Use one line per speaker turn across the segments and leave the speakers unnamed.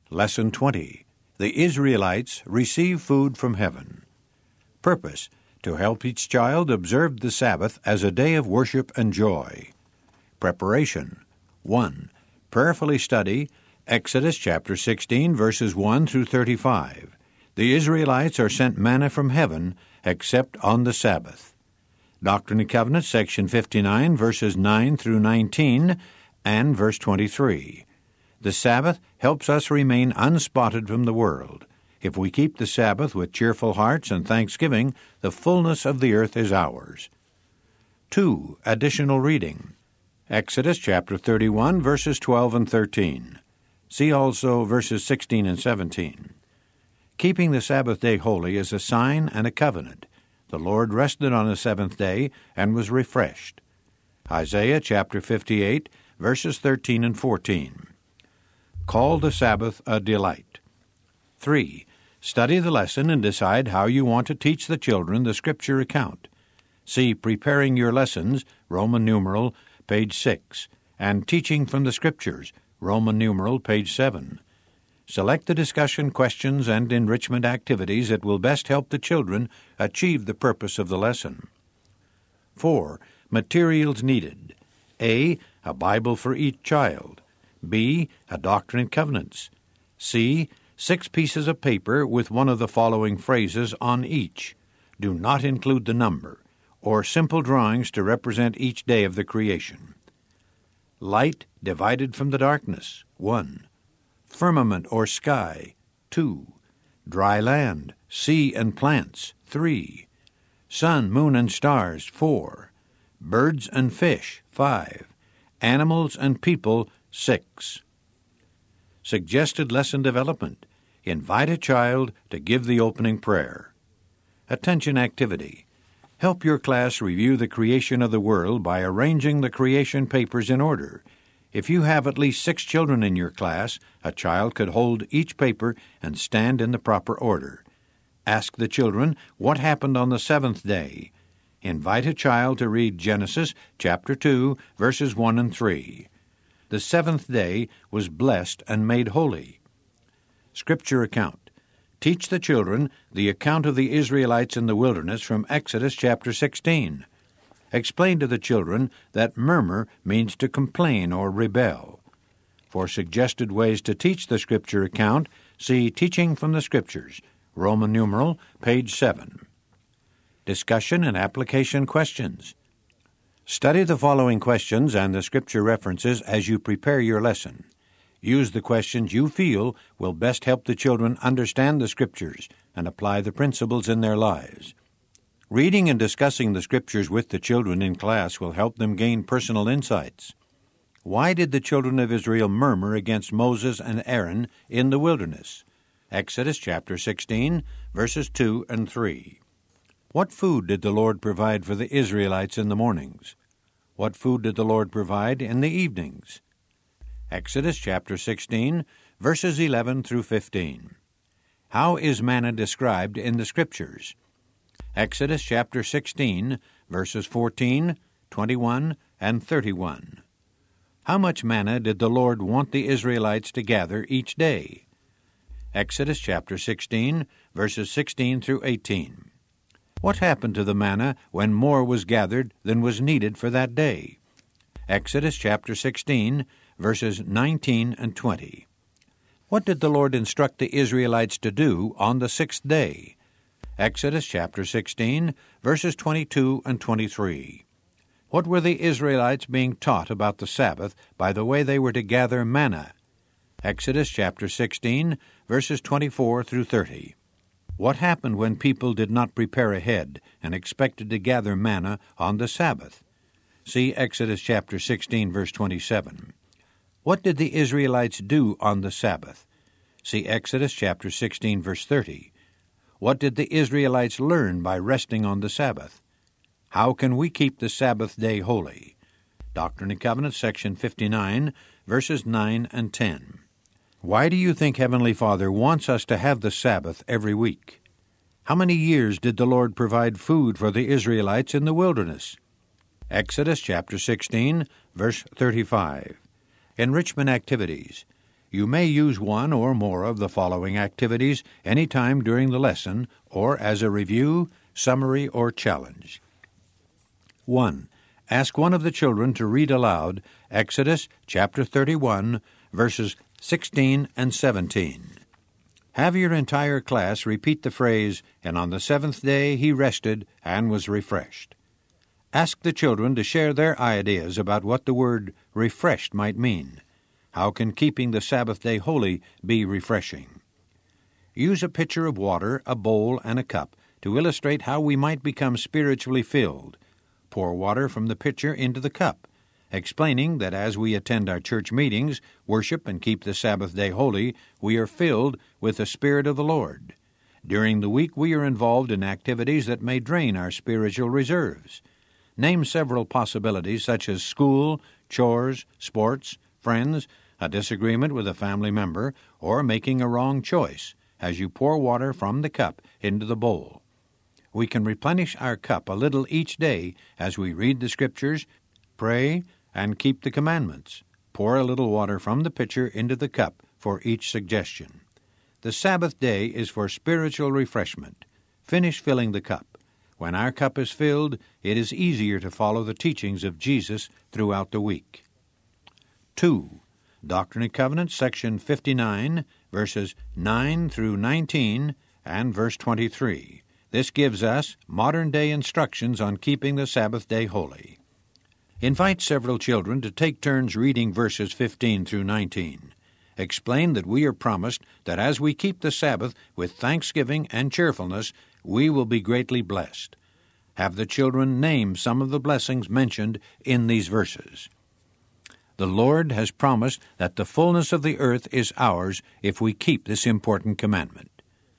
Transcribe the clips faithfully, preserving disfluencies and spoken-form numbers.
Lesson twenty. The Israelites receive food from heaven. Purpose: to help each child observe the Sabbath as a day of worship and joy. Preparation. one. Prayerfully study Exodus chapter sixteen, verses one through thirty-five. The Israelites are sent manna from heaven, except on the Sabbath. Doctrine and Covenants, section fifty-nine, verses nine through nineteen, and verse twenty-three. The Sabbath helps us remain unspotted from the world. If we keep the Sabbath with cheerful hearts and thanksgiving, the fullness of the earth is ours. two. Additional reading. Exodus chapter thirty-one, verses twelve and thirteen. See also verses sixteen and seventeen. Keeping the Sabbath day holy is a sign and a covenant. The Lord rested on the seventh day and was refreshed. Isaiah chapter fifty-eight, verses thirteen and fourteen. Call the Sabbath a delight. three. Study the lesson and decide how you want to teach the children the Scripture account. See Preparing Your Lessons, Roman numeral, page six, and Teaching from the Scriptures, Roman numeral, page seven. Select the discussion questions and enrichment activities that will best help the children achieve the purpose of the lesson. four. Materials needed. A. A Bible for each child. B. A Doctrine and Covenants. C. Six pieces of paper with one of the following phrases on each. Do not include the number, or simple drawings to represent each day of the creation. Light divided from the darkness, one. Firmament or sky, two. Dry land, sea and plants, three. Sun, moon, and stars, four. Birds and fish, five. Animals and people, six. Suggested lesson development. Invite a child to give the opening prayer. Attention activity. Help your class review the creation of the world by arranging the creation papers in order. If you have at least six children in your class, a child could hold each paper and stand in the proper order. Ask the children what happened on the seventh day. Invite a child to read Genesis chapter two, verses one and three. The seventh day was blessed and made holy. Scripture account. Teach the children the account of the Israelites in the wilderness from Exodus chapter sixteen. Explain to the children that murmur means to complain or rebel. For suggested ways to teach the Scripture account, see Teaching from the Scriptures, Roman numeral, page seven. Discussion and application questions. Study the following questions and the Scripture references as you prepare your lesson. Use the questions you feel will best help the children understand the Scriptures and apply the principles in their lives. Reading and discussing the Scriptures with the children in class will help them gain personal insights. Why did the children of Israel murmur against Moses and Aaron in the wilderness? Exodus chapter sixteen, verses two and three. What food did the Lord provide for the Israelites in the mornings? What food did the Lord provide in the evenings? Exodus chapter sixteen, verses eleven through fifteen. How is manna described in the Scriptures? Exodus chapter sixteen, verses fourteen, twenty-one, and thirty-one. How much manna did the Lord want the Israelites to gather each day? Exodus chapter sixteen, verses sixteen through eighteen. What happened to the manna when more was gathered than was needed for that day? Exodus chapter sixteen, verses nineteen and twenty. What did the Lord instruct the Israelites to do on the sixth day? Exodus chapter sixteen, verses twenty-two and twenty-three. What were the Israelites being taught about the Sabbath by the way they were to gather manna? Exodus chapter sixteen, verses twenty-four through thirty. What happened when people did not prepare ahead and expected to gather manna on the Sabbath? See Exodus chapter sixteen, verse twenty-seven. What did the Israelites do on the Sabbath? See Exodus chapter sixteen, verse thirty. What did the Israelites learn by resting on the Sabbath? How can we keep the Sabbath day holy? Doctrine and Covenants, section fifty-nine, verses nine and ten. Why do you think Heavenly Father wants us to have the Sabbath every week? How many years did the Lord provide food for the Israelites in the wilderness? Exodus chapter sixteen, verse thirty-five. Enrichment activities. You may use one or more of the following activities any time during the lesson or as a review, summary, or challenge. one. Ask one of the children to read aloud Exodus chapter thirty-one, verses sixteen and seventeen. Have your entire class repeat the phrase, "And on the seventh day he rested and was refreshed." Ask the children to share their ideas about what the word refreshed might mean. How can keeping the Sabbath day holy be refreshing? Use a pitcher of water, a bowl, and a cup to illustrate how we might become spiritually filled. Pour water from the pitcher into the cup, explaining that as we attend our church meetings, worship, and keep the Sabbath day holy, we are filled with the Spirit of the Lord. During the week, we are involved in activities that may drain our spiritual reserves. Name several possibilities such as school, chores, sports, friends, a disagreement with a family member, or making a wrong choice as you pour water from the cup into the bowl. We can replenish our cup a little each day as we read the Scriptures, pray, and keep the commandments. Pour a little water from the pitcher into the cup for each suggestion. The Sabbath day is for spiritual refreshment. Finish filling the cup. When our cup is filled, it is easier to follow the teachings of Jesus throughout the week. two. Doctrine and Covenants, section fifty-nine, verses nine through nineteen, and verse twenty-three. This gives us modern-day instructions on keeping the Sabbath day holy. Invite several children to take turns reading verses fifteen through nineteen. Explain that we are promised that as we keep the Sabbath with thanksgiving and cheerfulness, we will be greatly blessed. Have the children name some of the blessings mentioned in these verses. The Lord has promised that the fullness of the earth is ours if we keep this important commandment.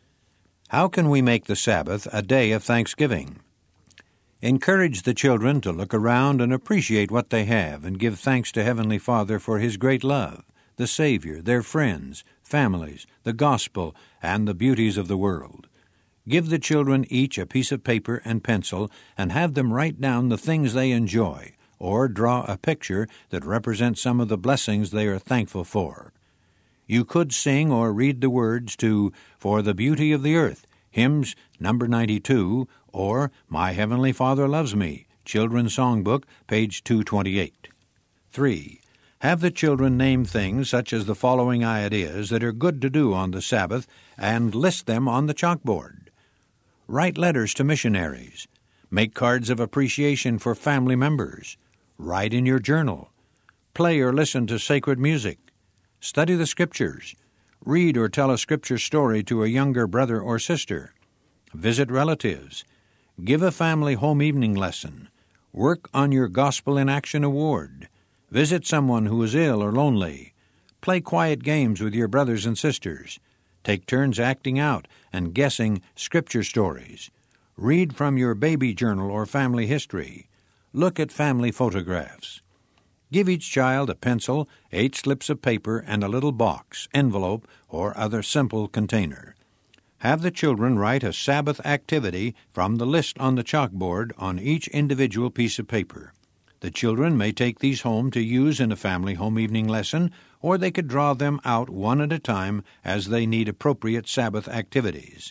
How can we make the Sabbath a day of thanksgiving? Encourage the children to look around and appreciate what they have and give thanks to Heavenly Father for His great love, the Savior, their friends, families, the gospel, and the beauties of the world. Give the children each a piece of paper and pencil and have them write down the things they enjoy, or draw a picture that represents some of the blessings they are thankful for. You could sing or read the words to For the Beauty of the Earth, hymns number ninety-two, or My Heavenly Father Loves Me, Children's Songbook, page two twenty-eight. three. Have the children name things such as the following ideas that are good to do on the Sabbath and list them on the chalkboard. Write letters to missionaries. Make cards of appreciation for family members. Write in your journal. Play or listen to sacred music. Study the Scriptures. Read or tell a Scripture story to a younger brother or sister. Visit relatives. Give a family home evening lesson. Work on your Gospel in Action Award. Visit someone who is ill or lonely. Play quiet games with your brothers and sisters. Take turns acting out and guessing Scripture stories. Read from your baby journal or family history. Look at family photographs. Give each child a pencil, eight slips of paper, and a little box, envelope, or other simple container. Have the children write a Sabbath activity from the list on the chalkboard on each individual piece of paper. The children may take these home to use in a family home evening lesson, or they could draw them out one at a time as they need appropriate Sabbath activities.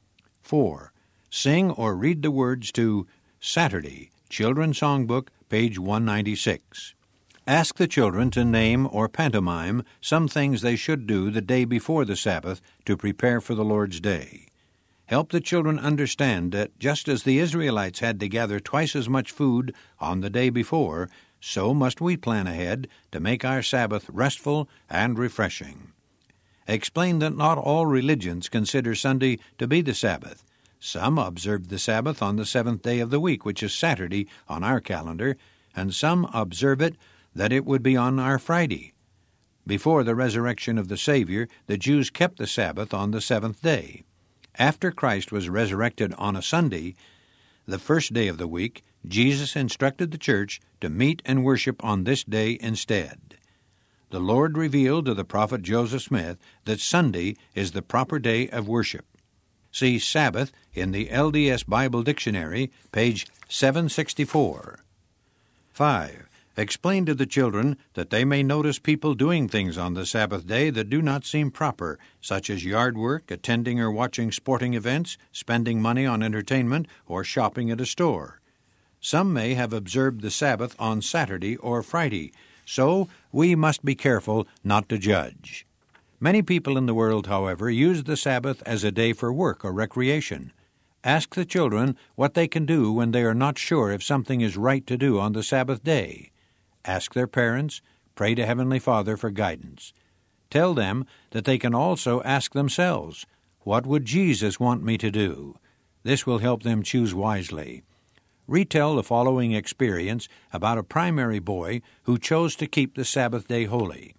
four. Sing or read the words to Saturday, Children's Songbook, page one ninety-six. Ask the children to name or pantomime some things they should do the day before the Sabbath to prepare for the Lord's Day. Help the children understand that just as the Israelites had to gather twice as much food on the day before, so must we plan ahead to make our Sabbath restful and refreshing. Explain that not all religions consider Sunday to be the Sabbath. Some observe the Sabbath on the seventh day of the week, which is Saturday on our calendar, and some observe it that it would be on our Friday. Before the resurrection of the Savior, the Jews kept the Sabbath on the seventh day. After Christ was resurrected on a Sunday, the first day of the week, Jesus instructed the church to meet and worship on this day instead. The Lord revealed to the prophet Joseph Smith that Sunday is the proper day of worship. See Sabbath in the L D S Bible Dictionary, page seven sixty-four. five. Explain to the children that they may notice people doing things on the Sabbath day that do not seem proper, such as yard work, attending or watching sporting events, spending money on entertainment, or shopping at a store. Some may have observed the Sabbath on Saturday or Friday, so we must be careful not to judge. Many people in the world, however, use the Sabbath as a day for work or recreation. Ask the children what they can do when they are not sure if something is right to do on the Sabbath day. Ask their parents, pray to Heavenly Father for guidance. Tell them that they can also ask themselves, what would Jesus want me to do? This will help them choose wisely. Retell the following experience about a primary boy who chose to keep the Sabbath day holy.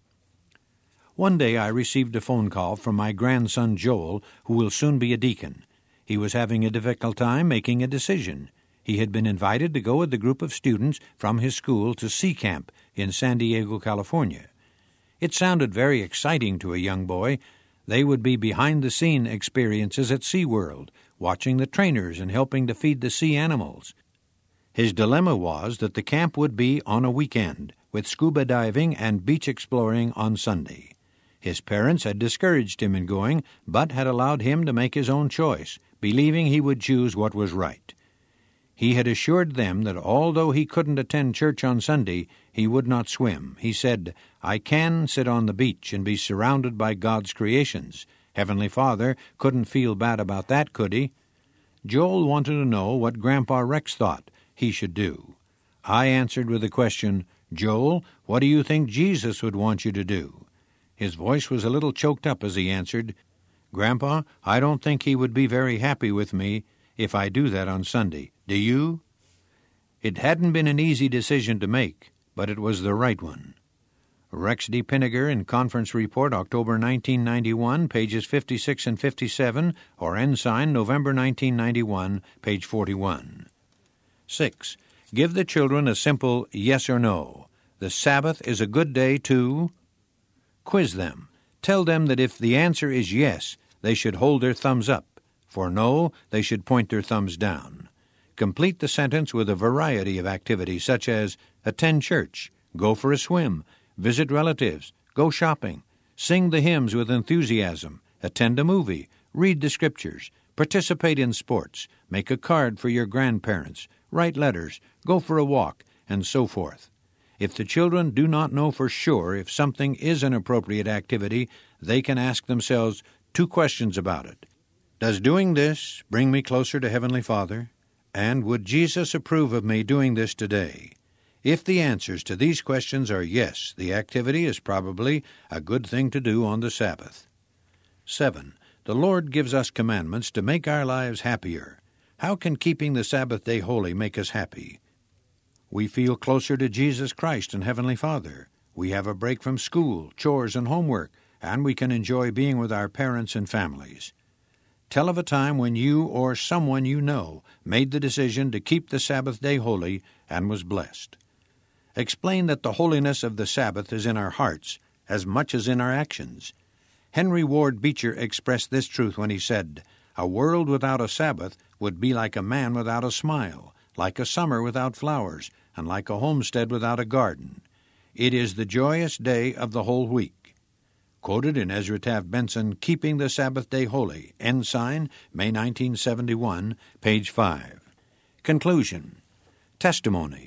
One day I received a phone call from my grandson Joel, who will soon be a deacon. He was having a difficult time making a decision. He had been invited to go with a group of students from his school to Sea Camp in San Diego, California. It sounded very exciting to a young boy. They would be behind-the-scene experiences at SeaWorld, watching the trainers and helping to feed the sea animals. His dilemma was that the camp would be on a weekend, with scuba diving and beach exploring on Sunday. His parents had discouraged him in going, but had allowed him to make his own choice, believing he would choose what was right. He had assured them that although he couldn't attend church on Sunday, he would not swim. He said, "I can sit on the beach and be surrounded by God's creations. Heavenly Father couldn't feel bad about that, could he?" Joel wanted to know what Grandpa Rex thought he should do. I answered with the question, "Joel, what do you think Jesus would want you to do?" His voice was a little choked up as he answered, "Grandpa, I don't think he would be very happy with me if I do that on Sunday. Do you?" It hadn't been an easy decision to make, but it was the right one. Rex D. Pinniger in Conference Report, October nineteen ninety-one, pages fifty-six and fifty-seven, or Ensign, November nineteen ninety-one, page forty-one. Six. Give the children a simple yes or no. The Sabbath is a good day to... Quiz them. Tell them that if the answer is yes, they should hold their thumbs up. For no, they should point their thumbs down. Complete the sentence with a variety of activities such as attend church, go for a swim, visit relatives, go shopping, sing the hymns with enthusiasm, attend a movie, read the scriptures, participate in sports, make a card for your grandparents, write letters, go for a walk, and so forth. If the children do not know for sure if something is an appropriate activity, they can ask themselves two questions about it. Does doing this bring me closer to Heavenly Father? And would Jesus approve of me doing this today? If the answers to these questions are yes, the activity is probably a good thing to do on the Sabbath. Seven. The Lord gives us commandments to make our lives happier. How can keeping the Sabbath day holy make us happy? We feel closer to Jesus Christ and Heavenly Father. We have a break from school, chores, and homework, and we can enjoy being with our parents and families. Tell of a time when you or someone you know made the decision to keep the Sabbath day holy and was blessed. Explain that the holiness of the Sabbath is in our hearts as much as in our actions. Henry Ward Beecher expressed this truth when he said, "A world without a Sabbath would be like a man without a smile, like a summer without flowers, and like a homestead without a garden. It is the joyous day of the whole week." Quoted in Ezra Taft Benson, Keeping the Sabbath Day Holy, Ensign, May nineteen seventy-one, page five. Conclusion. Testimony.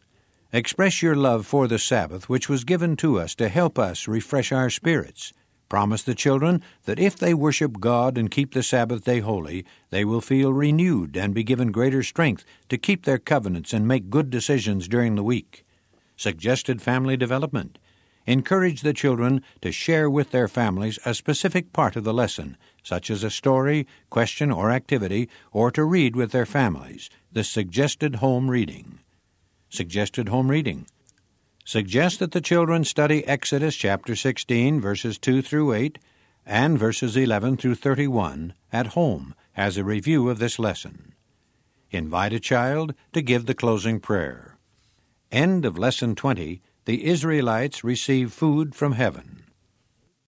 Express your love for the Sabbath, which was given to us to help us refresh our spirits. Promise the children that if they worship God and keep the Sabbath day holy, they will feel renewed and be given greater strength to keep their covenants and make good decisions during the week. Suggested family development. Encourage the children to share with their families a specific part of the lesson, such as a story, question, or activity, or to read with their families, the suggested home reading. Suggested home reading. Suggest that the children study Exodus chapter sixteen, verses two through eight, and verses eleven through thirty-one at home as a review of this lesson. Invite a child to give the closing prayer. End of Lesson twenty. The Israelites receive food from heaven.